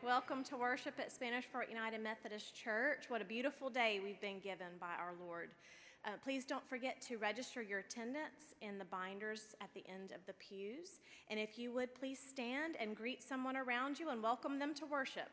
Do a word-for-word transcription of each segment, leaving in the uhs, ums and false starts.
Welcome to worship at Spanish Fort United Methodist Church. What a beautiful day we've been given by our Lord. Uh, please don't forget to register your attendance in the binders at the end of the pews. And if you would, please stand and greet someone around you and welcome them to worship.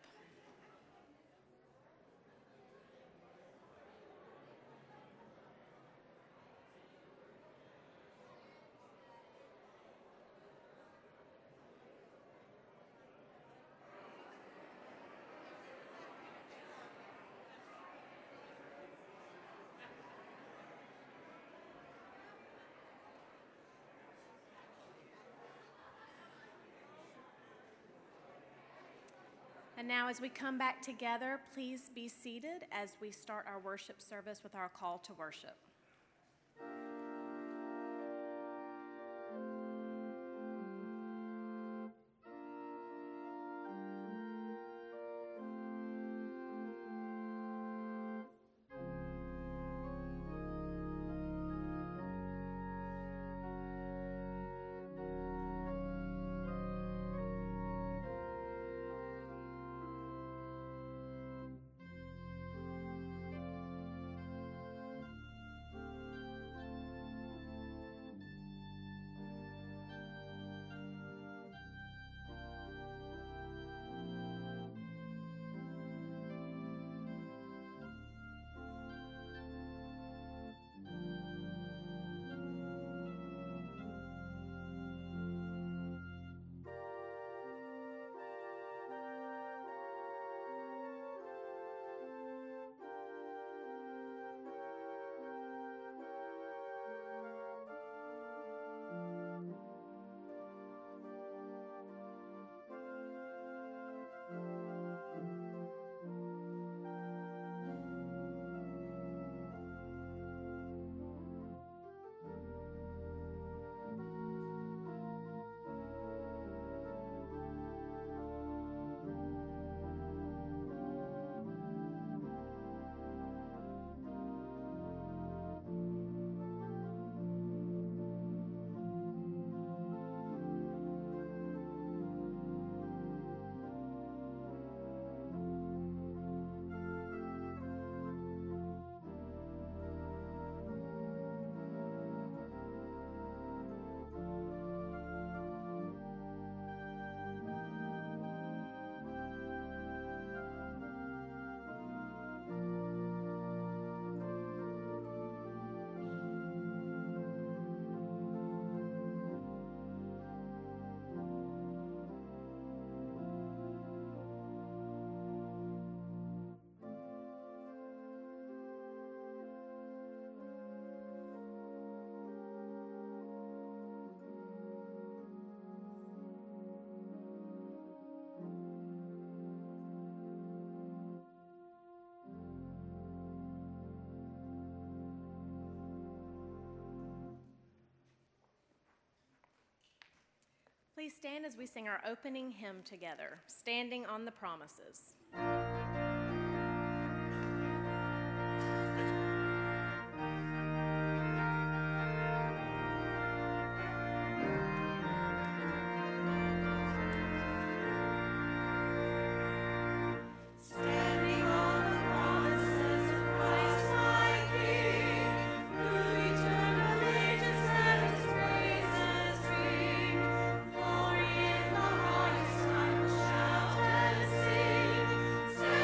And now as we come back together, please be seated as we start our worship service with our call to worship. Please stand as we sing our opening hymn together, Standing on the Promises. Glory in the highest, I will shout and sing.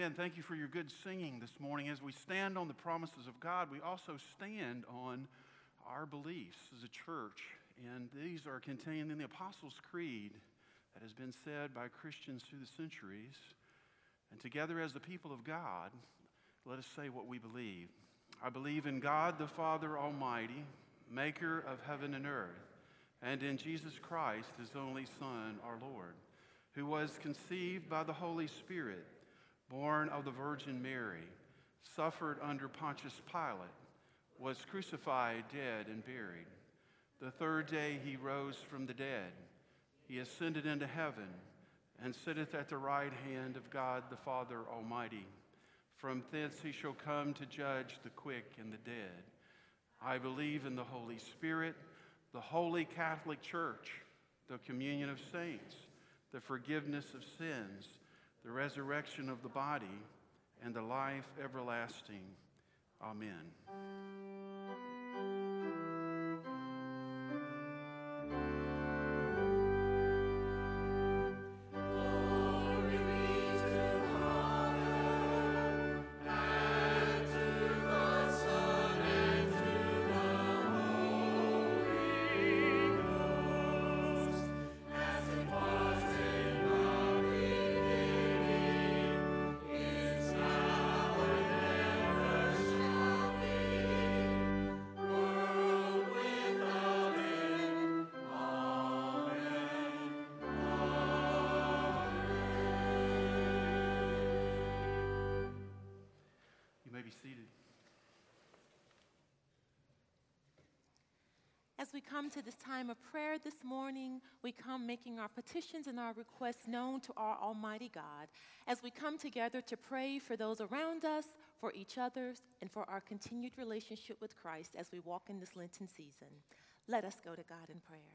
Amen. Thank you for your good singing this morning. As we stand on the promises of God, we also stand on our beliefs as a church. And these are contained in the Apostles' Creed that has been said by Christians through the centuries. And together as the people of God, let us say what we believe. I believe in God the Father Almighty, maker of heaven and earth, and in Jesus Christ, his only Son, our Lord, who was conceived by the Holy Spirit, born of the Virgin Mary, suffered under Pontius Pilate, was crucified, dead, and buried. The third day he rose from the dead. He ascended into heaven and sitteth at the right hand of God the Father Almighty. From thence he shall come to judge the quick and the dead. I believe in the Holy Spirit, the holy Catholic Church, the communion of saints, the forgiveness of sins, the resurrection of the body, and the life everlasting. Amen. Seated. As we come to this time of prayer this morning, we come making our petitions and our requests known to our Almighty God. As we come together to pray for those around us, for each other, and for our continued relationship with Christ as we walk in this Lenten season, let us go to God in prayer.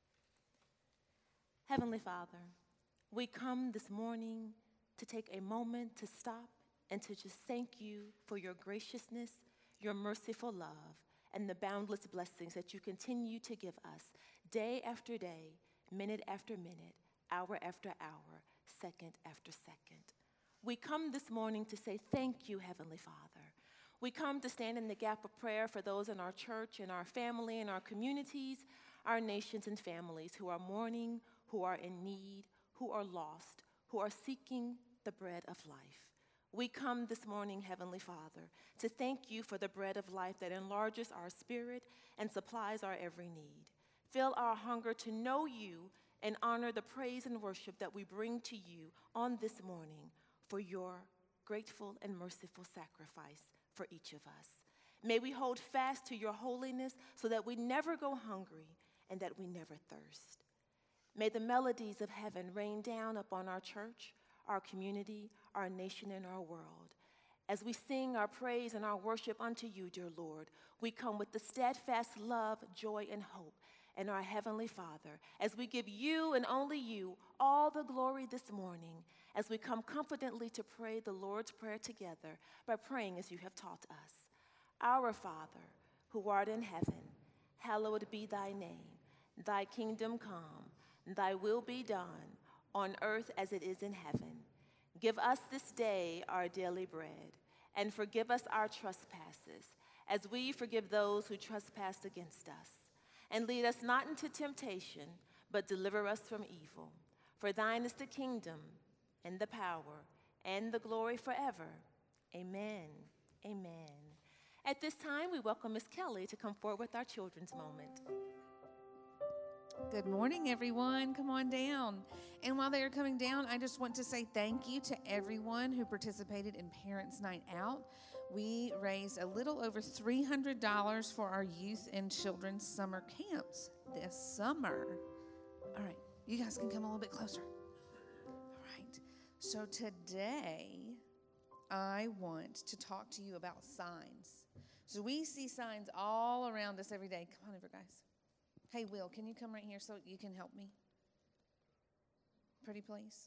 Heavenly Father, we come this morning to take a moment to stop and to just thank you for your graciousness, your merciful love, and the boundless blessings that you continue to give us day after day, minute after minute, hour after hour, second after second. We come this morning to say thank you, Heavenly Father. We come to stand in the gap of prayer for those in our church, in our family, in our communities, our nations and families who are mourning, who are in need, who are lost, who are seeking the bread of life. We come this morning, Heavenly Father, to thank you for the bread of life that enlarges our spirit and supplies our every need. Fill our hunger to know you and honor the praise and worship that we bring to you on this morning for your grateful and merciful sacrifice for each of us. May we hold fast to your holiness so that we never go hungry and that we never thirst. May the melodies of heaven rain down upon our church, our community, our nation, and our world. As we sing our praise and our worship unto you, dear Lord, we come with the steadfast love, joy, and hope in our Heavenly Father, as we give you and only you all the glory this morning, as we come confidently to pray the Lord's Prayer together by praying as you have taught us. Our Father, who art in heaven, hallowed be thy name. Thy kingdom come, thy will be done, on earth as it is in heaven. Give us this day our daily bread, and forgive us our trespasses, as we forgive those who trespass against us. And lead us not into temptation, but deliver us from evil. For thine is the kingdom, and the power, and the glory forever. Amen. Amen. At this time, we welcome Miss Kelly to come forward with our children's moment. Good morning, everyone. Come on down. And while they are coming down, I just want to say thank you to everyone who participated in Parents' Night Out. We raised a little over three hundred dollars for our youth and children's summer camps this summer. All right, you guys can come a little bit closer. All right, so today I want to talk to you about signs. So we see signs all around us every day. Come on over, guys. Hey, Will, can you come right here so you can help me? Pretty please.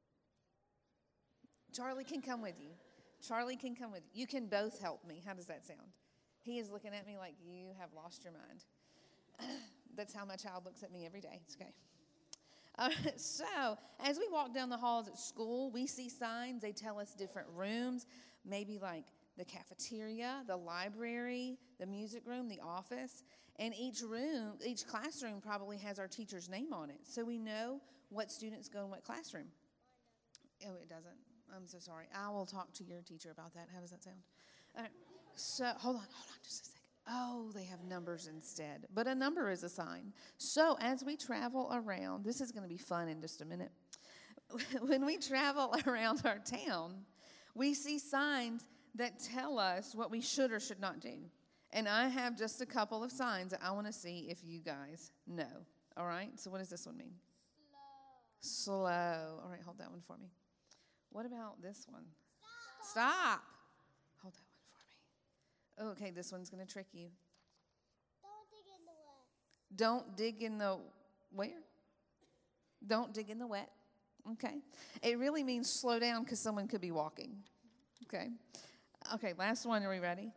Charlie can come with you. Charlie can come with you. You can both help me. How does that sound? He is looking at me like you have lost your mind. That's how my child looks at me every day. It's okay. Uh, so, as we walk down the halls at school, we see signs. They tell us different rooms, maybe like the cafeteria, the library, the music room, the office. And each room, each classroom probably has our teacher's name on it. So we know what students go in what classroom. Oh, it doesn't. I'm so sorry. I will talk to your teacher about that. How does that sound? All right. So, hold on, hold on just a second. Oh, they have numbers instead. But a number is a sign. So as we travel around, this is going to be fun in just a minute. When we travel around our town, we see signs that tell us what we should or should not do. And I have just a couple of signs that I want to see if you guys know. All right? So what does this one mean? Slow. Slow. All right, hold that one for me. What about this one? Stop. Stop. Hold that one. Okay, this one's going to trick you. Don't dig in the wet. Don't dig in the where? Don't dig in the wet. Okay. It really means slow down because someone could be walking. Okay. Okay, last one. Are we ready?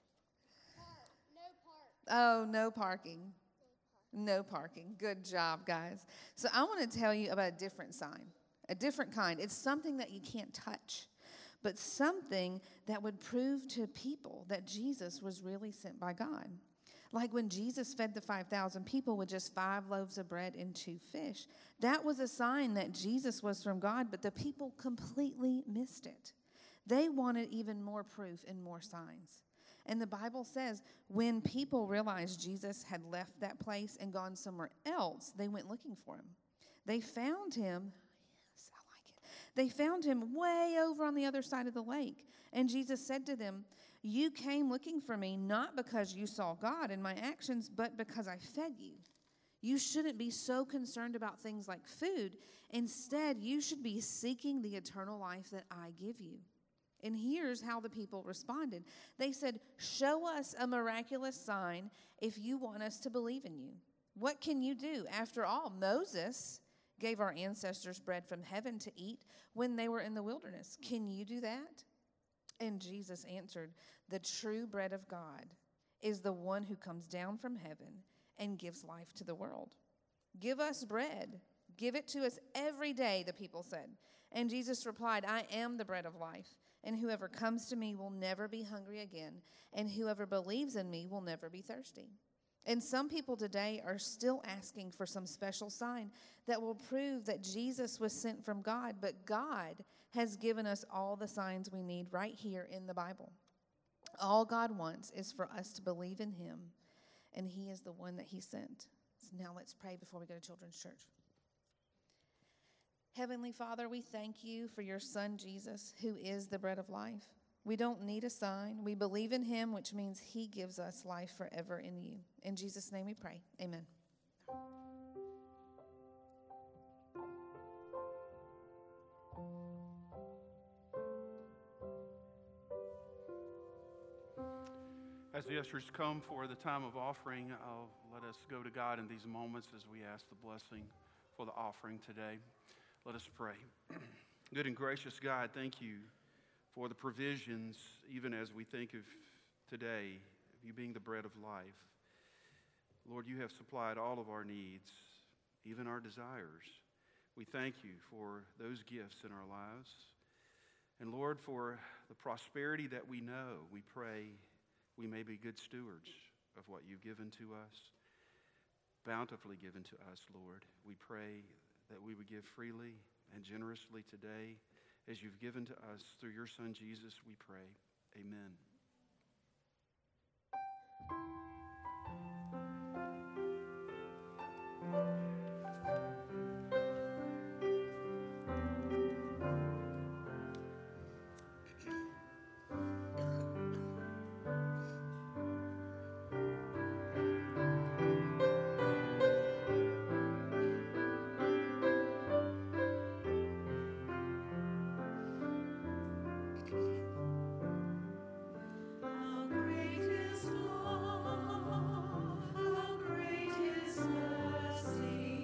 No, no park. Oh, no parking. No parking. Good job, guys. So I want to tell you about a different sign, a different kind. It's something that you can't touch, but something that would prove to people that Jesus was really sent by God. Like when Jesus fed the five thousand people with just five loaves of bread and two fish. That was a sign that Jesus was from God, but the people completely missed it. They wanted even more proof and more signs. And the Bible says when people realized Jesus had left that place and gone somewhere else, they went looking for him. They found him. They found him way over on the other side of the lake. And Jesus said to them, you came looking for me not because you saw God in my actions, but because I fed you. You shouldn't be so concerned about things like food. Instead, you should be seeking the eternal life that I give you. And here's how the people responded. They said, show us a miraculous sign if you want us to believe in you. What can you do? After all, Moses gave our ancestors bread from heaven to eat when they were in the wilderness. Can you do that? And Jesus answered, the true bread of God is the one who comes down from heaven and gives life to the world. Give us bread. Give it to us every day, the people said. And Jesus replied, I am the bread of life, and whoever comes to me will never be hungry again, and whoever believes in me will never be thirsty. And some people today are still asking for some special sign that will prove that Jesus was sent from God, but God has given us all the signs we need right here in the Bible. All God wants is for us to believe in him, and he is the one that he sent. So now let's pray before we go to Children's Church. Heavenly Father, we thank you for your Son, Jesus, who is the bread of life. We don't need a sign. We believe in him, which means he gives us life forever in you. In Jesus' name we pray. Amen. As the ushers come for the time of offering, I'll let us go to God in these moments as we ask the blessing for the offering today. Let us pray. Good and gracious God, thank you for the provisions, even as we think of today, of you being the bread of life. Lord, you have supplied all of our needs, even our desires. We thank you for those gifts in our lives. And Lord, for the prosperity that we know, we pray we may be good stewards of what you've given to us, bountifully given to us, Lord. We pray that we would give freely and generously today as you've given to us through your Son, Jesus, we pray. Amen. How great is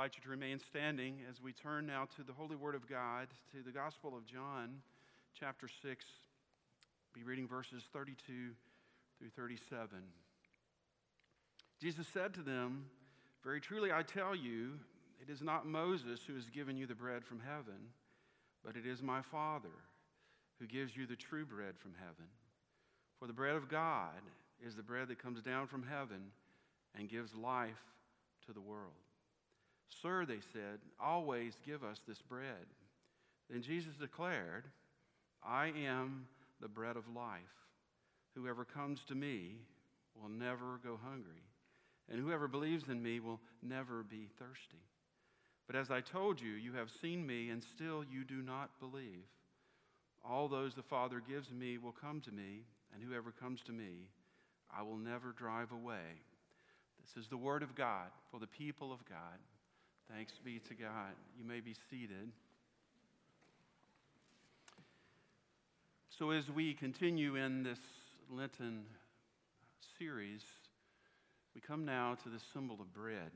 invite you to remain standing as we turn now to the Holy Word of God, to the Gospel of John, chapter six. Be reading verses thirty-two through thirty-seven. Jesus said to them, "Very truly I tell you, it is not Moses who has given you the bread from heaven, but it is my Father who gives you the true bread from heaven. For the bread of God is the bread that comes down from heaven and gives life to the world." "Sir," they said, "always give us this bread." Then Jesus declared, "I am the bread of life. Whoever comes to me will never go hungry, and whoever believes in me will never be thirsty. But as I told you, you have seen me, and still you do not believe. All those the Father gives me will come to me, and whoever comes to me, I will never drive away." This is the word of God for the people of God. Thanks be to God. You may be seated. So as we continue in this Lenten series, we come now to the symbol of bread.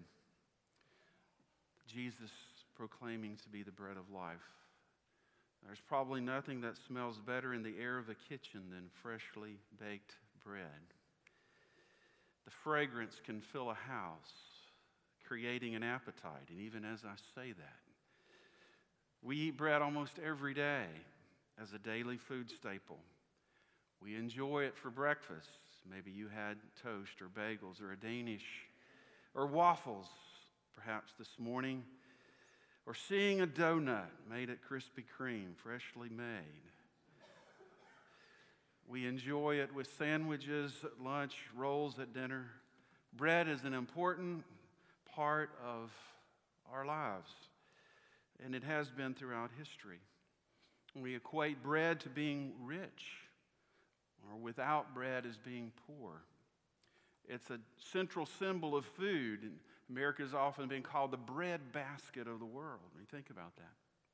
Jesus proclaiming to be the bread of life. There's probably nothing that smells better in the air of a kitchen than freshly baked bread. The fragrance can fill a house, creating an appetite. And even as I say that, we eat bread almost every day as a daily food staple. We enjoy it for breakfast. Maybe you had toast or bagels or a Danish or waffles perhaps this morning, or seeing a donut made at Krispy Kreme, freshly made. We enjoy it with sandwiches at lunch, rolls at dinner. Bread is an important part of our lives, and it has been throughout history. We equate bread to being rich, or without bread as being poor. It's a central symbol of food, and America has often been called the bread basket of the world. When you think about that.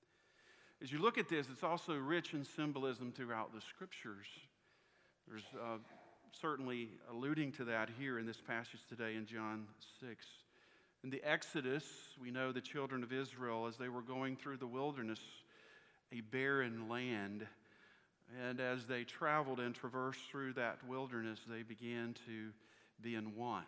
As you look at this, it's also rich in symbolism throughout the Scriptures. There's uh, certainly alluding to that here in this passage today in John six. In the Exodus, we know the children of Israel, as they were going through the wilderness, a barren land, and as they traveled and traversed through that wilderness, they began to be in want.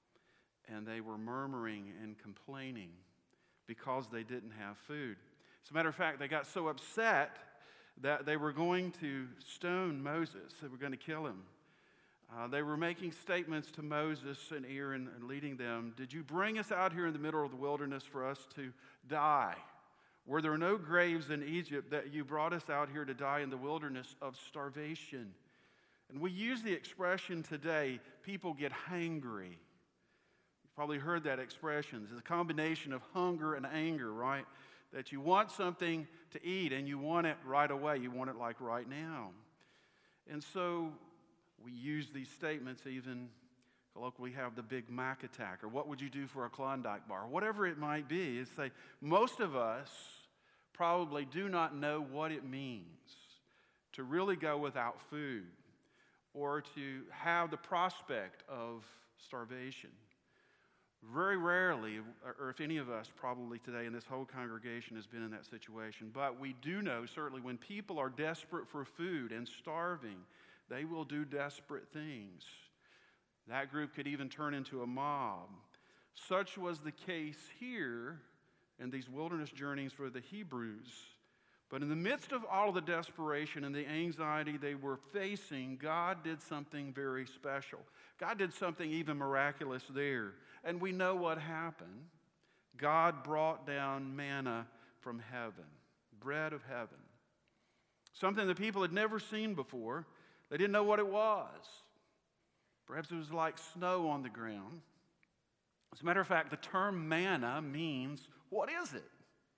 And they were murmuring and complaining because they didn't have food. As a matter of fact, they got so upset that they were going to stone Moses. They were going to kill him. Uh, they were making statements to Moses and Aaron and leading them. "Did you bring us out here in the middle of the wilderness for us to die? Were there no graves in Egypt that you brought us out here to die in the wilderness of starvation?" And we use the expression today, people get hangry. You've probably heard that expression. It's a combination of hunger and anger, right? That you want something to eat and you want it right away. You want it like right now. And so we use these statements even, colloquially, have the Big Mac attack, or what would you do for a Klondike bar? Whatever it might be, is say most of us probably do not know what it means to really go without food or to have the prospect of starvation. Very rarely, or if any of us probably today in this whole congregation has been in that situation, but we do know certainly when people are desperate for food and starving, they will do desperate things. That group could even turn into a mob. Such was the case here in these wilderness journeys for the Hebrews. But in the midst of all of the desperation and the anxiety they were facing, God did something very special. God did something even miraculous there. And we know what happened. God brought down manna from heaven, bread of heaven. Something the people had never seen before. They didn't know what it was. Perhaps it was like snow on the ground. As a matter of fact, the term manna means, what is it?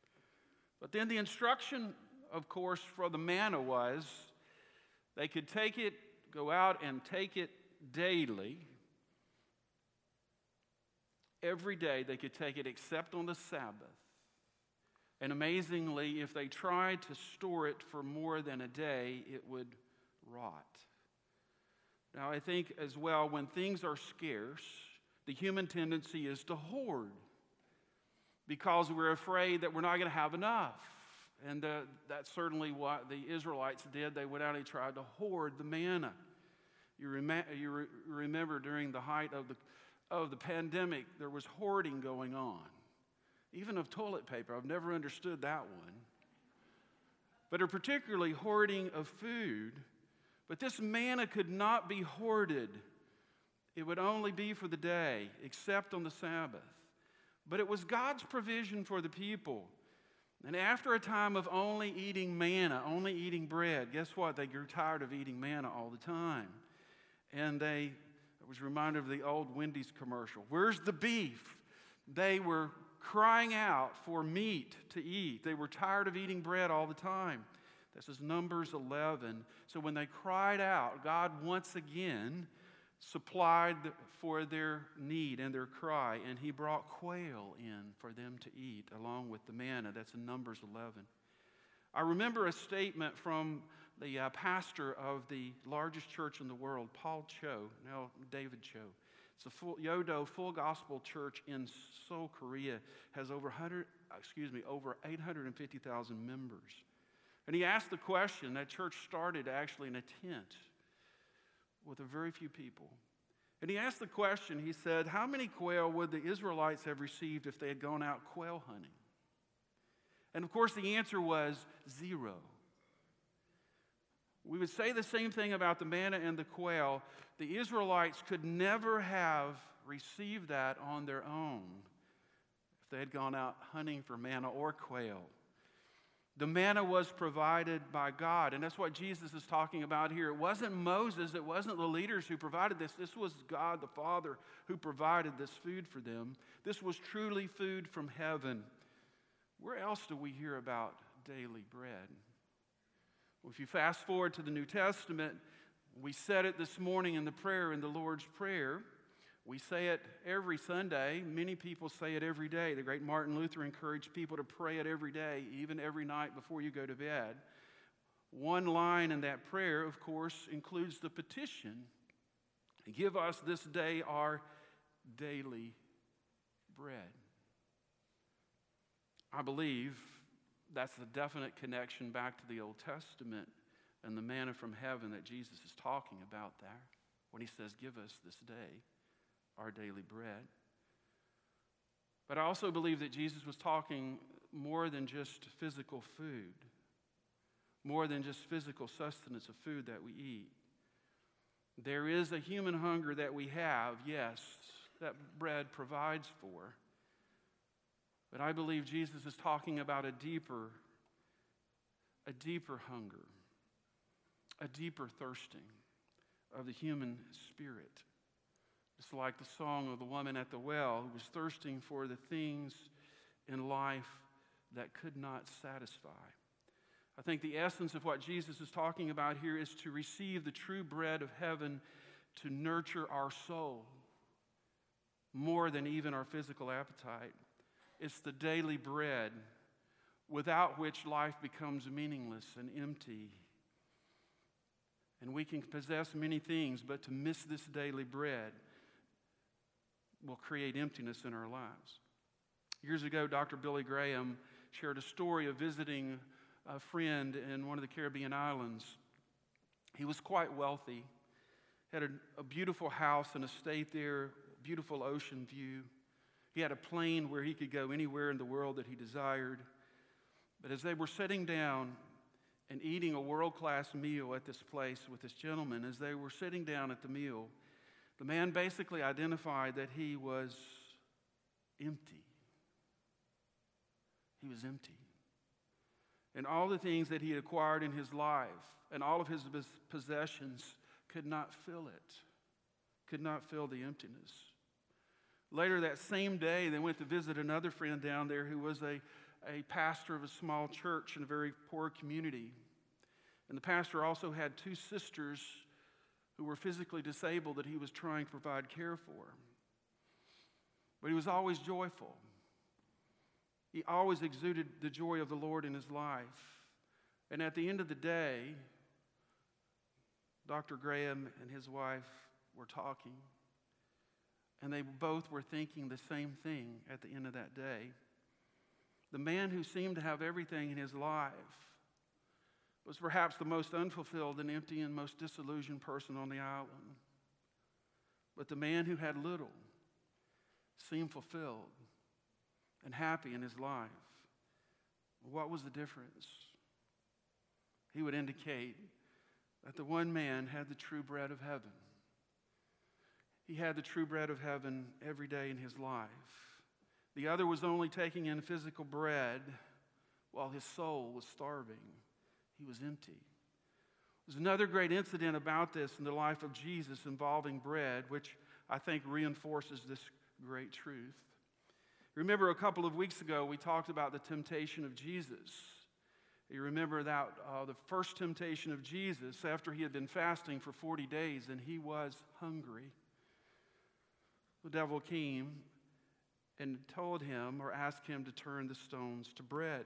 But then the instruction, of course, for the manna was they could take it, go out and take it daily. Every day they could take it except on the Sabbath. And amazingly, if they tried to store it for more than a day, it would rot. Now, I think as well, when things are scarce, the human tendency is to hoard. because we're afraid that we're not going to have enough. And uh, that's certainly what the Israelites did. They went out and tried to hoard the manna. You, rem- you re- remember during the height of the, of the pandemic, there was hoarding going on, even of toilet paper. I've never understood that one. But a particularly hoarding of food. But this manna could not be hoarded. It would only be for the day, except on the Sabbath. But it was God's provision for the people. And after a time of only eating manna, only eating bread, guess what? They grew tired of eating manna all the time. And they, I was reminded of the old Wendy's commercial. Where's the beef? They were crying out for meat to eat. They were tired of eating bread all the time. This is Numbers eleven. So when they cried out, God once again supplied for their need and their cry, and he brought quail in for them to eat along with the manna. That's in Numbers eleven. I remember a statement from the uh, pastor of the largest church in the world, Paul Cho, now David Cho. It's a full, Yodo Full Gospel Church in Seoul, Korea, has over one hundred, excuse me, over eight hundred fifty thousand members. And he asked the question. That church started actually in a tent with a very few people. And he asked the question, he said, how many quail would the Israelites have received if they had gone out quail hunting? And of course the answer was zero. We would say the same thing about the manna and the quail. The Israelites could never have received that on their own if they had gone out hunting for manna or quail. The manna was provided by God, and that's what Jesus is talking about here. It wasn't Moses, it wasn't the leaders who provided this. This was God the Father who provided this food for them. This was truly food from heaven. Where else do we hear about daily bread? Well, if you fast forward to the New Testament, we said it this morning in the prayer, in the Lord's Prayer. We say it every Sunday. Many people say it every day. The great Martin Luther encouraged people to pray it every day, even every night before you go to bed. One line in that prayer, of course, includes the petition, give us this day our daily bread. I believe that's the definite connection back to the Old Testament and the manna from heaven that Jesus is talking about there when he says, give us this day our daily bread. But I also believe that Jesus was talking more than just physical food, more than just physical sustenance of food that we eat. There is a human hunger that we have, yes, that bread provides for. But I believe Jesus is talking about a deeper, a deeper hunger, a deeper thirsting of the human spirit. It's like the song of the woman at the well who was thirsting for the things in life that could not satisfy. I think the essence of what Jesus is talking about here is to receive the true bread of heaven to nurture our soul more than even our physical appetite. It's the daily bread without which life becomes meaningless and empty. And we can possess many things, but to miss this daily bread will create emptiness in our lives. Years ago, Doctor Billy Graham shared a story of visiting a friend in one of the Caribbean islands. He was quite wealthy, had a, a beautiful house and estate there, beautiful ocean view. He had a plane where he could go anywhere in the world that he desired. But as they were sitting down and eating a world-class meal at this place with this gentleman, as they were sitting down at the meal, the man basically identified that he was empty. He was empty. And all the things that he had acquired in his life and all of his possessions could not fill it, could not fill the emptiness. Later that same day, they went to visit another friend down there who was a, a pastor of a small church in a very poor community. And the pastor also had two sisters who were physically disabled that he was trying to provide care for. But he was always joyful. He always exuded the joy of the Lord in his life. And at the end of the day, Doctor Graham and his wife were talking. And they both were thinking the same thing at the end of that day. the man who seemed to have everything in his life, was perhaps the most unfulfilled and empty and most disillusioned person on the island. But the man who had little seemed fulfilled and happy in his life. What was the difference? He would indicate that the one man had the true bread of heaven. He had the true bread of heaven every day in his life. The other was only taking in physical bread while his soul was starving. He was empty. There's another great incident about this in the life of Jesus involving bread, which I think reinforces this great truth. Remember a couple of weeks ago we talked about the temptation of Jesus. You remember that uh, the first temptation of Jesus after he had been fasting for forty days and he was hungry. The devil came and told him or asked him to turn the stones to bread.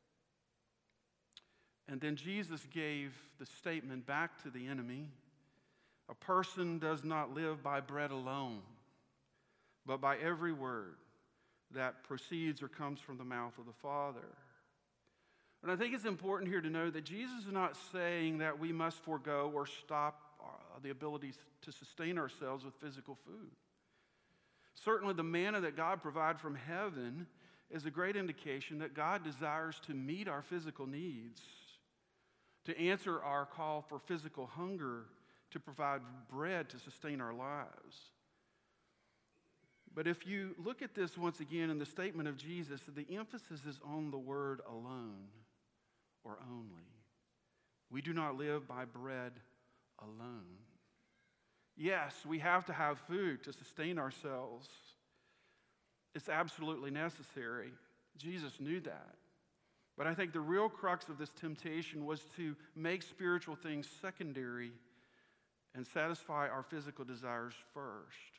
And then Jesus gave the statement back to the enemy, a person does not live by bread alone, but by every word that proceeds or comes from the mouth of the Father. And I think it's important here to know that Jesus is not saying that we must forego or stop the ability to sustain ourselves with physical food. Certainly the manna that God provides from heaven is a great indication that God desires to meet our physical needs, to answer our call for physical hunger, to provide bread to sustain our lives. But if you look at this once again in the statement of Jesus, the emphasis is on the word alone or only. We do not live by bread alone. Yes, we have to have food to sustain ourselves. It's absolutely necessary. Jesus knew that. But I think the real crux of this temptation was to make spiritual things secondary and satisfy our physical desires first.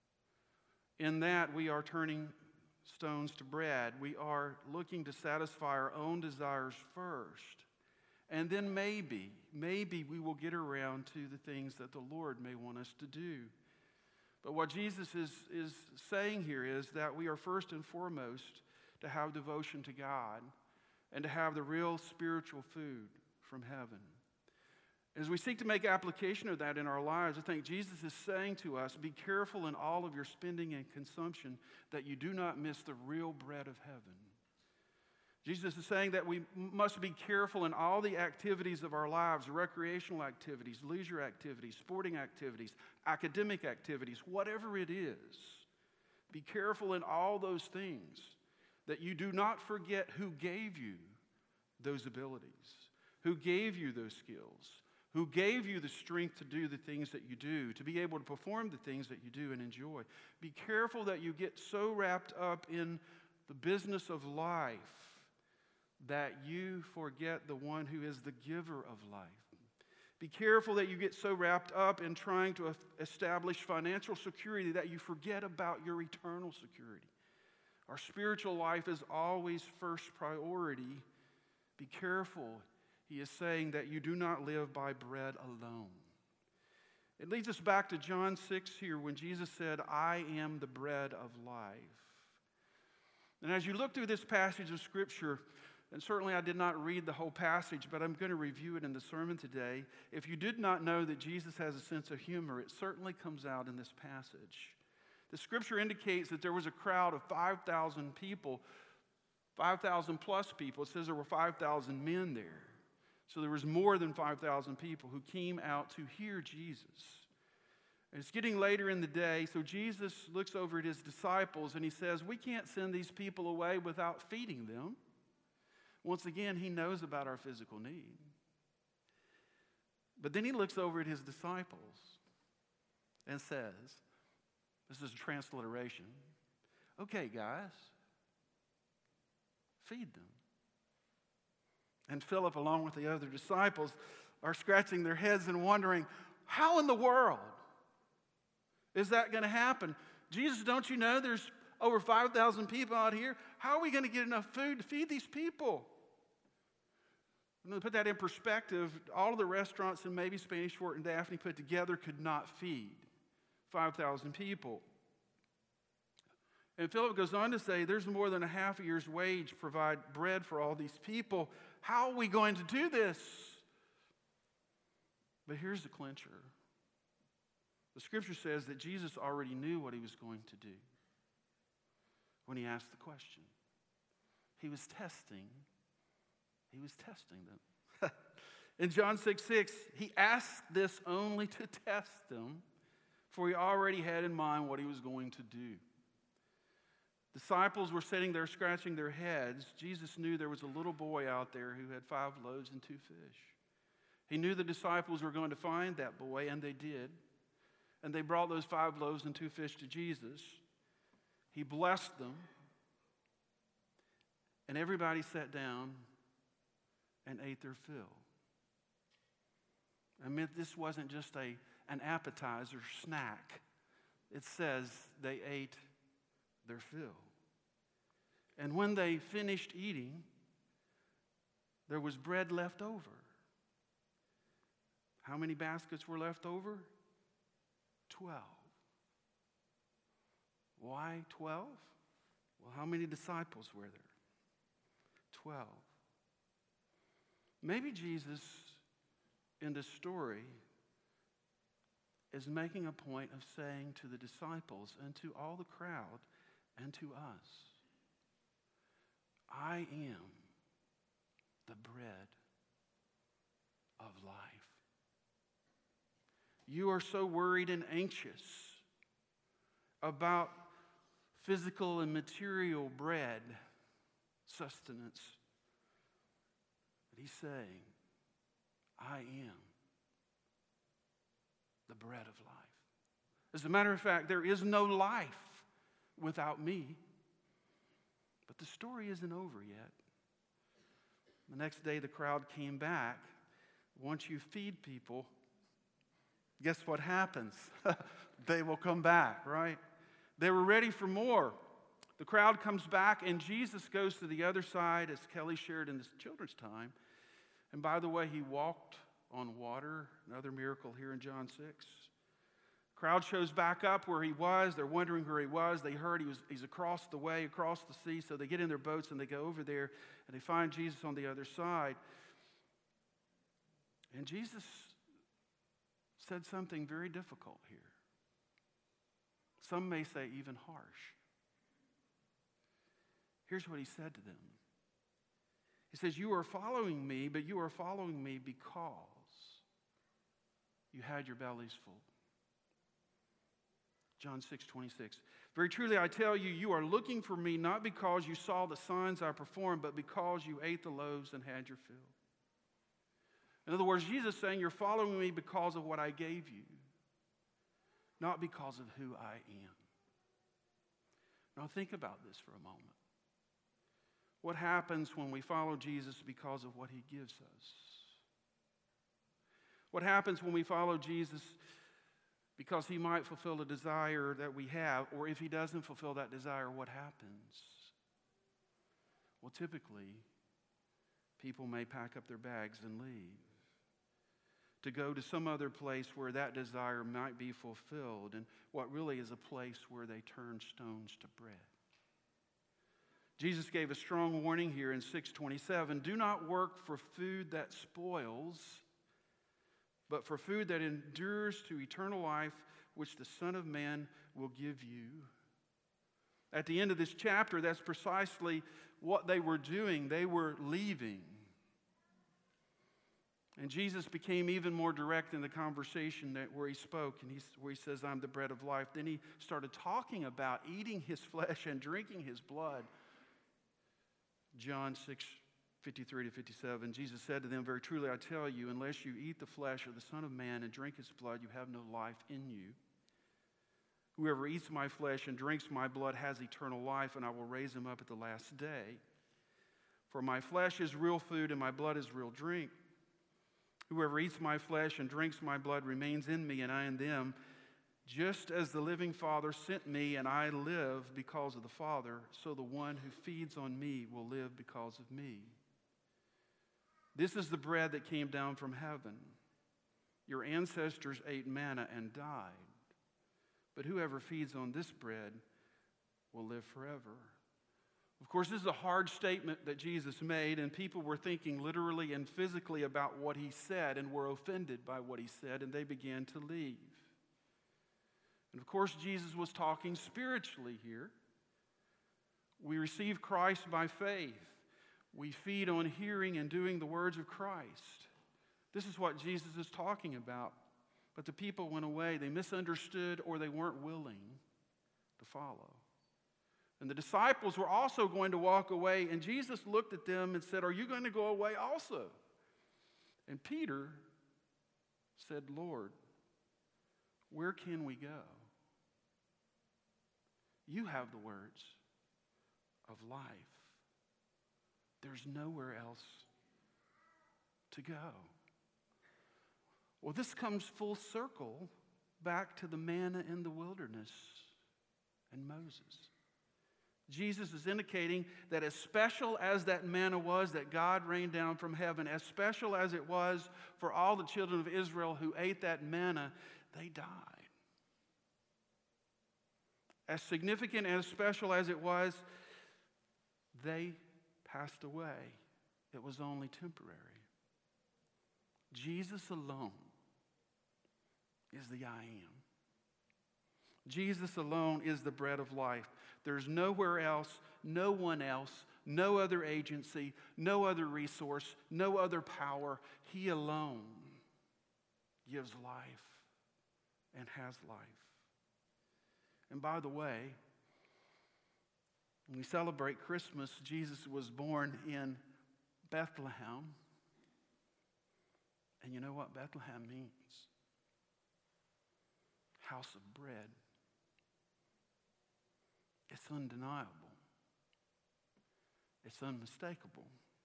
In that, we are turning stones to bread. We are looking to satisfy our own desires first. And then maybe, maybe we will get around to the things that the Lord may want us to do. But what Jesus is, is saying here is that we are first and foremost to have devotion to God and to have the real spiritual food from heaven. As we seek to make application of that in our lives, I think Jesus is saying to us, be careful in all of your spending and consumption that you do not miss the real bread of heaven. Jesus is saying that we must be careful in all the activities of our lives, recreational activities, leisure activities, sporting activities, academic activities, whatever it is. Be careful in all those things that you do not forget who gave you those abilities, who gave you those skills, who gave you the strength to do the things that you do, to be able to perform the things that you do and enjoy. Be careful that you get so wrapped up in the business of life that you forget the one who is the giver of life. Be careful that you get so wrapped up in trying to establish financial security that you forget about your eternal security. Our spiritual life is always first priority. Be careful. He is saying that you do not live by bread alone. It leads us back to John six here when Jesus said, I am the bread of life. And as you look through this passage of Scripture, and certainly I did not read the whole passage, but I'm going to review it in the sermon today. If you did not know that Jesus has a sense of humor, it certainly comes out in this passage. The Scripture indicates that there was a crowd of five thousand people, five thousand plus people. It says there were five thousand men there. So there was more than five thousand people who came out to hear Jesus. And it's getting later in the day, so Jesus looks over at his disciples and he says, we can't send these people away without feeding them. Once again, he knows about our physical need. But then he looks over at his disciples and says, this is a transliteration, okay, guys, feed them. And Philip, along with the other disciples, are scratching their heads and wondering, how in the world is that going to happen? Jesus, don't you know there's over five thousand people out here? How are we going to get enough food to feed these people? And to put that in perspective, all of the restaurants in maybe Spanish Fort and Daphne put together could not feed five thousand people. And Philip goes on to say, there's more than a half a year's wage to provide bread for all these people. How are we going to do this? But here's the clincher. The scripture says that Jesus already knew what he was going to do when he asked the question. He was testing. He was testing them. In John six six, he asked this only to test them, for he already had in mind what he was going to do. Disciples were sitting there scratching their heads. Jesus knew there was a little boy out there who had five loaves and two fish. He knew the disciples were going to find that boy, and they did. And they brought those five loaves and two fish to Jesus. He blessed them. And everybody sat down and ate their fill. I mean, this wasn't just a, an appetizer snack. It says they ate their fill. And when they finished eating, there was bread left over. How many baskets were left over? Twelve. Why twelve? Well, how many disciples were there? Twelve. Maybe Jesus, in this story, is making a point of saying to the disciples and to all the crowd and to us, I am the bread of life. You are so worried and anxious about physical and material bread, sustenance. But he's saying, I am the bread of life. As a matter of fact, there is no life without me. But the story isn't over yet. The next day, the crowd came back. Once you feed people, guess what happens? They will come back, right? They were ready for more. The crowd comes back, and Jesus goes to the other side, as Kelly shared in this children's time. And by the way, he walked on water, another miracle here in John six. Crowd shows back up where he was. They're wondering where he was. They heard he was, he's across the way, across the sea. So they get in their boats and they go over there and they find Jesus on the other side. And Jesus said something very difficult here. Some may say even harsh. Here's what he said to them. He says, you are following me, but you are following me because you had your bellies full. John six twenty-six. Very truly I tell you, you are looking for me not because you saw the signs I performed, but because you ate the loaves and had your fill. In other words, Jesus is saying you're following me because of what I gave you, not because of who I am. Now think about this for a moment. What happens when we follow Jesus because of what he gives us? What happens when we follow Jesus because he might fulfill a desire that we have, or if he doesn't fulfill that desire, what happens? Well, typically, people may pack up their bags and leave to go to some other place where that desire might be fulfilled, and what really is a place where they turn stones to bread. Jesus gave a strong warning here in six twenty-seven. Do not work for food that spoils, but for food that endures to eternal life, which the Son of Man will give you. At the end of this chapter, that's precisely what they were doing. They were leaving. And Jesus became even more direct in the conversation that where he spoke, and he, where he says, I'm the bread of life. Then he started talking about eating his flesh and drinking his blood. John six, fifty-three to fifty-seven, Jesus said to them, very truly I tell you, unless you eat the flesh of the Son of Man and drink his blood, you have no life in you. Whoever eats my flesh and drinks my blood has eternal life, and I will raise him up at the last day. For my flesh is real food, and my blood is real drink. Whoever eats my flesh and drinks my blood remains in me, and I in them. Just as the living Father sent me, and I live because of the Father, so the one who feeds on me will live because of me. This is the bread that came down from heaven. Your ancestors ate manna and died. But whoever feeds on this bread will live forever. Of course, this is a hard statement that Jesus made, and people were thinking literally and physically about what he said and were offended by what he said, and they began to leave. And of course, Jesus was talking spiritually here. We receive Christ by faith. We feed on hearing and doing the words of Christ. This is what Jesus is talking about. But the people went away. They misunderstood, or they weren't willing to follow. And the disciples were also going to walk away, and Jesus looked at them and said, "Are you going to go away also?" And Peter said, "Lord, where can we go? You have the words of life. There's nowhere else to go." Well, this comes full circle back to the manna in the wilderness and Moses. Jesus is indicating that as special as that manna was that God rained down from heaven, as special as it was for all the children of Israel who ate that manna, they died. As significant and as special as it was, they passed away. It was only temporary. Jesus alone is the I am. Jesus alone is the bread of life. There's nowhere else, no one else, no other agency, no other resource, no other power. He alone gives life and has life. And by the way, when we celebrate Christmas, Jesus was born in Bethlehem. And you know what Bethlehem means? House of bread. It's undeniable. It's unmistakable.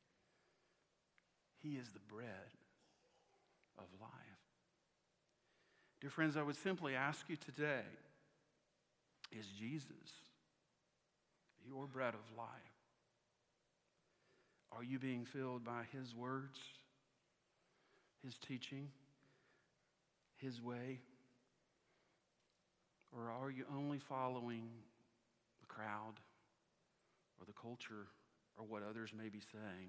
He is the bread of life. Dear friends, I would simply ask you today, is Jesus your bread of life? Are you being filled by his words, his teaching, his way? Or are you only following the crowd or the culture or what others may be saying?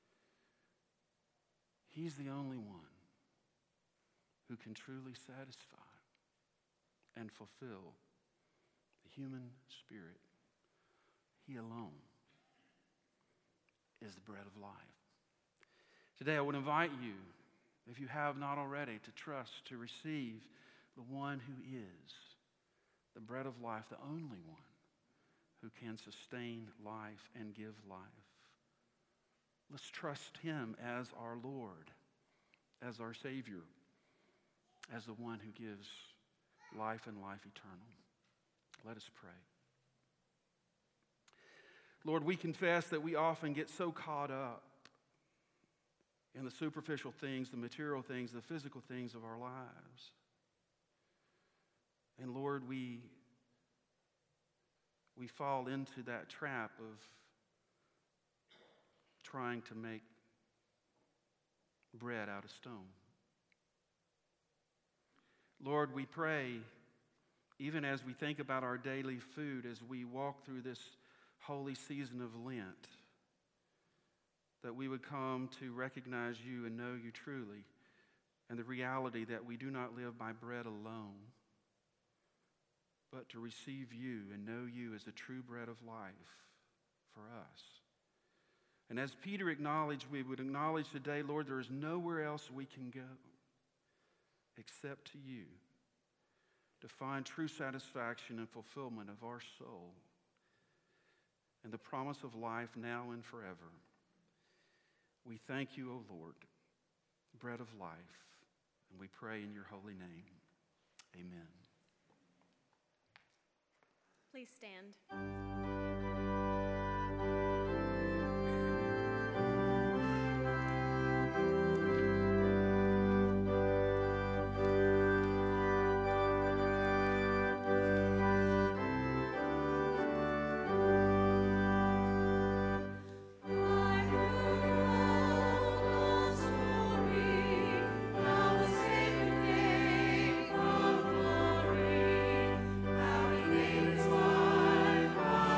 He's the only one who can truly satisfy and fulfill the human spirit. He alone is the bread of life. Today I would invite you, if you have not already, to trust, to receive the one who is the bread of life, the only one who can sustain life and give life. Let's trust him as our Lord, as our Savior, as the one who gives life and life eternal. Let us pray. Lord, we confess that we often get so caught up in the superficial things, the material things, the physical things of our lives. And Lord, we, we fall into that trap of trying to make bread out of stone. Lord, we pray, even as we think about our daily food, as we walk through this holy season of Lent, that we would come to recognize you and know you truly, and the reality that we do not live by bread alone, but to receive you and know you as the true bread of life for us. And as Peter acknowledged, we would acknowledge today, Lord, there is nowhere else we can go except to you to find true satisfaction and fulfillment of our soul and the promise of life now and forever. We thank you, O Lord, bread of life, and we pray in your holy name. Amen. Please stand. Glory, how he gave his life.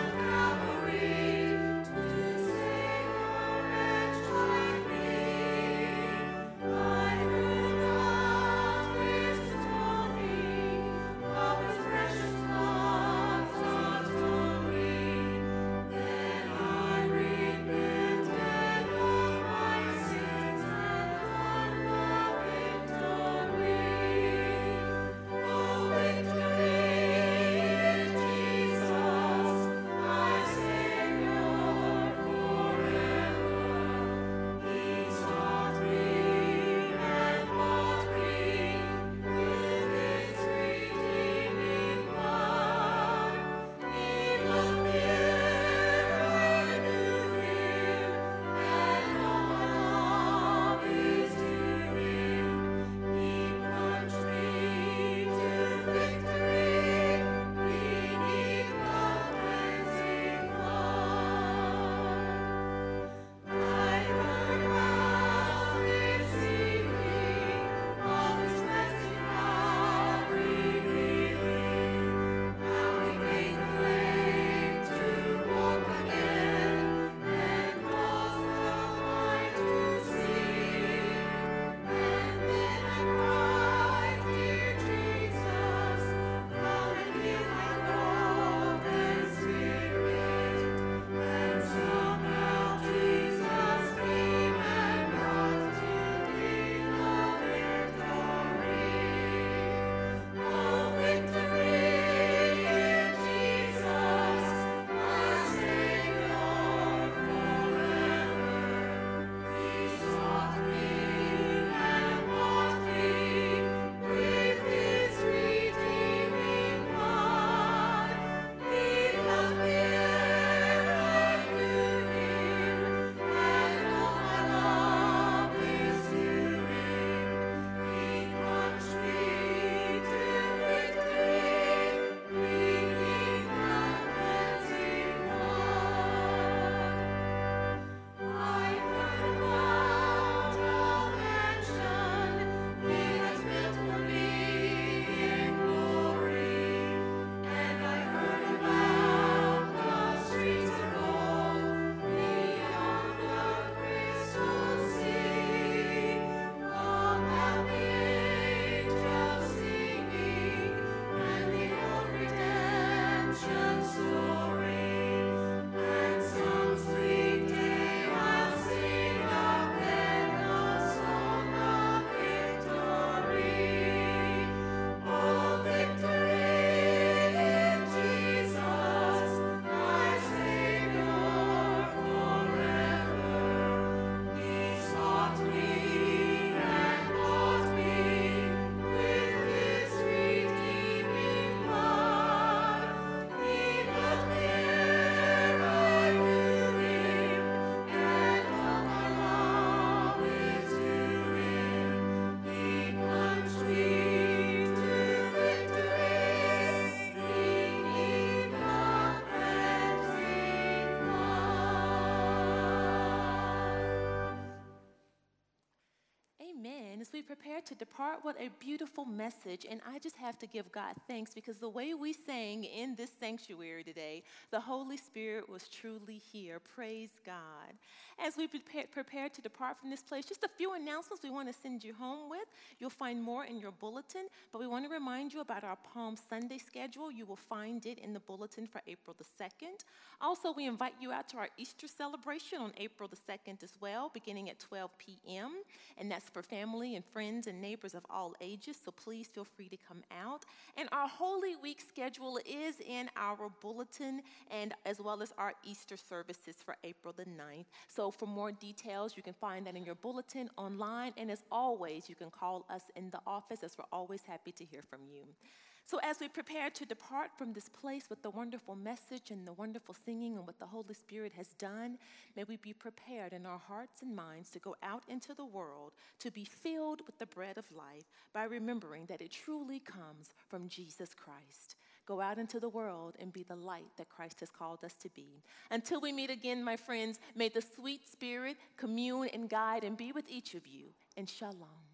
as we prepare to depart, what a beautiful message. And I just have to give God thanks because the way we sang in this sanctuary today, the Holy Spirit was truly here. Praise God. As we prepare, prepare to depart from this place, just a few announcements we want to send you home with. You'll find more in your bulletin, but we want to remind you about our Palm Sunday schedule. You will find it in the bulletin for April the second. Also, we invite you out to our Easter celebration on April the second as well, beginning at twelve p.m., and that's for family and friends and neighbors of all ages, so please feel free to come out. And our Holy Week schedule is in our bulletin, and as well as our Easter services for April the ninth. So for more details, you can find that in your bulletin online, and as always, you can call us in the office, as we're always happy to hear from you. So as we prepare to depart from this place with the wonderful message and the wonderful singing and what the Holy Spirit has done, may we be prepared in our hearts and minds to go out into the world to be filled with the bread of life by remembering that it truly comes from Jesus Christ. Go out into the world and be the light that Christ has called us to be. Until we meet again, my friends, may the sweet Spirit commune and guide and be with each of you. And shalom.